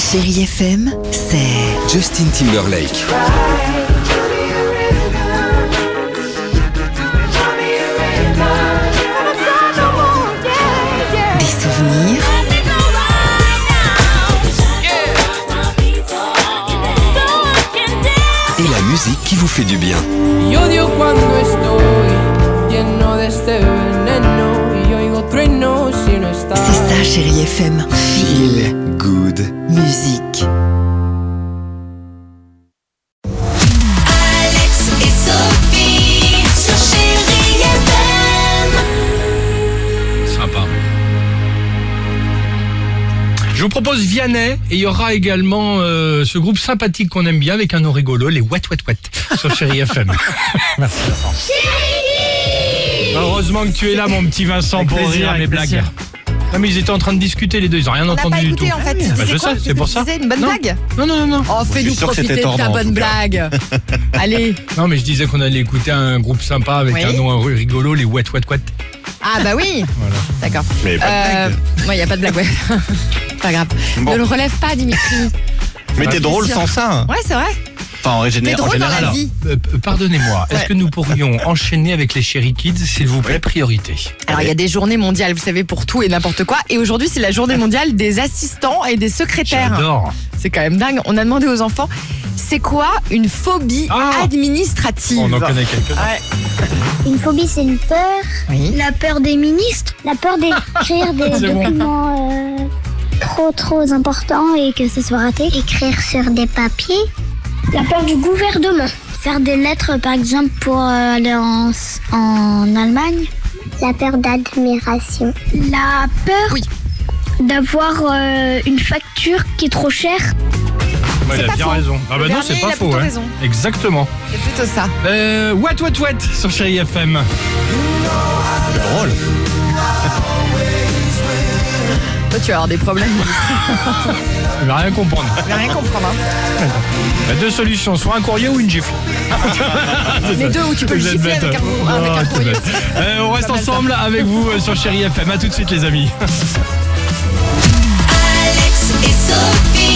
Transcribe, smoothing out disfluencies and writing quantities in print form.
Chérie FM, c'est Justin Timberlake. des souvenirs, Et la musique qui vous fait du bien. Y odio cuando estoy lleno de este veneno y oigo truenos si no estás. c'est ça Chérie FM. Feel Good. musique. Alex et Sophie sur Chérie FM. Sympa. Je vous propose Vianney et il y aura également ce groupe sympathique qu'on aime bien avec un nom rigolo, les Wet Wet Wet sur Chérie FM. Merci Vincent. Heureusement que tu es là mon petit Vincent pour rire à mes blagues. Non mais ils étaient en train de discuter les deux, ils ont rien On n'a entendu pas du écouté tout. en fait. Bah, je sais, c'est pour ça. C'est une bonne Non. blague. Non. Oh, fais-nous sûr que profiter c'était de ta tordant, en bonne tout cas. blague. Allez. Non mais je disais qu'on allait écouter un groupe sympa avec Oui. un nom rigolo, les Wet Wet Wet. Ah bah oui. Voilà. D'accord. Mais pas de blague. Ouais, y a pas de blague, ouais. Pas grave. Bon. Ne le relève pas, Dimitri. Mais t'es drôle sûr. sans ça. Ouais, c'est vrai. Enfin, en T'es général. drôle dans la vie. Pardonnez-moi, est-ce Ouais. que nous pourrions enchaîner avec les Chéri Kids, s'il vous plaît, priorité. Alors, il y a des journées mondiales, vous savez, pour tout et n'importe quoi. Et aujourd'hui, c'est la journée mondiale des assistants et des secrétaires. J'adore. C'est quand même dingue. On a demandé aux enfants, c'est quoi une phobie Ah. administrative? On en connaît quelques-uns. Ouais. Une phobie, c'est une peur. Oui. La peur des ministres. La peur d'écrire des C'est bon. documents trop importants et que ce soit raté. Écrire sur des papiers. La peur du gouvernement. Faire des lettres, par exemple, pour aller en Allemagne. La peur d'admiration. La peur Oui. d'avoir une facture qui est trop chère. Ouais, il a pas bien faux. raison. Ah bah Le non, dernier, c'est il pas a faux. plutôt Hein. raison. Exactement. C'est plutôt ça. Wet Wet Wet sur Chérie FM. C'est drôle. Toi, tu vas avoir des problèmes. Il va rien comprendre. Tu vas rien comprendre. Hein. Il y a deux solutions, soit un courrier ou une gifle. Les deux où tu peux le Vous êtes gifler bête. avec Oh, un c'est courrier. bête. On reste Pas mal, ça. ensemble avec vous sur Chérie FM. À tout de suite les amis. Alex et Sophie.